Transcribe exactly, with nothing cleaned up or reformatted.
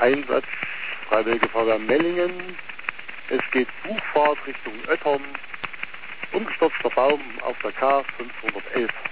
Einsatz Freiwillige Feuerwehr Mellingen. Es geht Buchfahrt Richtung Öttern. Umgestürzter Baum auf der K fünfhundertelf.